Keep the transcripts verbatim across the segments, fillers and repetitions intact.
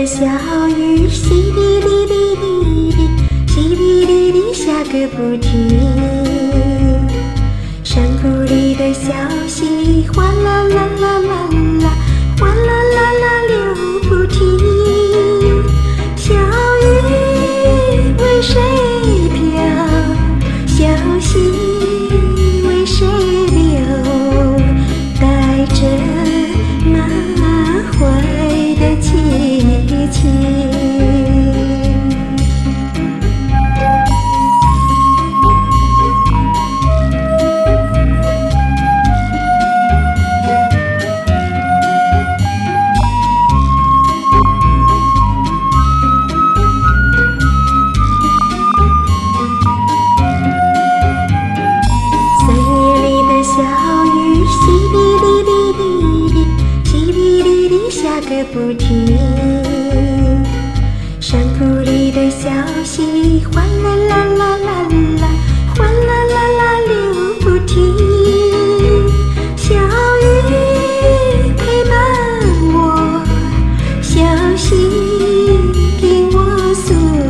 的小雨，淅沥沥沥沥沥，淅沥沥沥下个不停。山谷里的小溪，哗啦啦啦啦啦，哗啦啦啦流不停。小雨为谁飘？小溪为谁流？带着满怀的凄情。个不停，山谷里的小溪，哗啦啦啦啦啦，哗啦啦啦流不停。小雨陪伴我，小溪听我诉，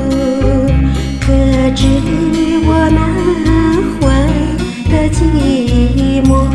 可知我满怀的寂寞。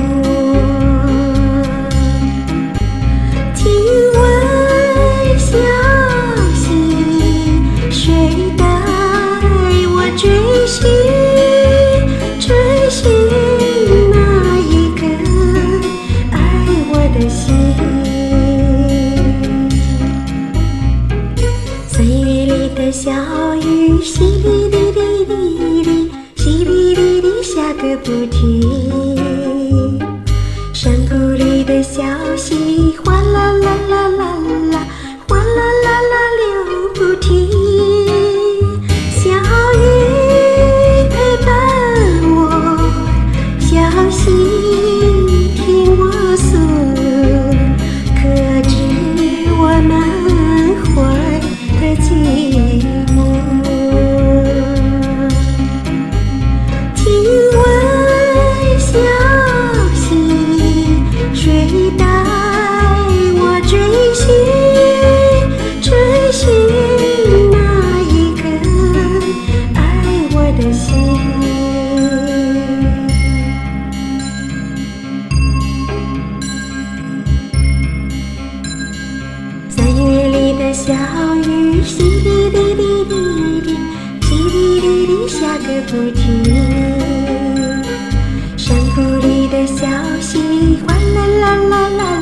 岁月里的小雨，淅沥沥沥沥沥，淅沥沥沥下个不停。山谷里的小溪，哗啦啦啦啦啦，哗啦啦啦流不停。小雨陪伴我，小溪听我诉，可知我满怀的寂寞。听闻小溪，谁带我追寻，追寻那一颗爱我的心。三月里的小雨，淅沥沥沥沥沥，淅沥沥沥下个不停。山谷里的小溪，哗啦啦啦啦。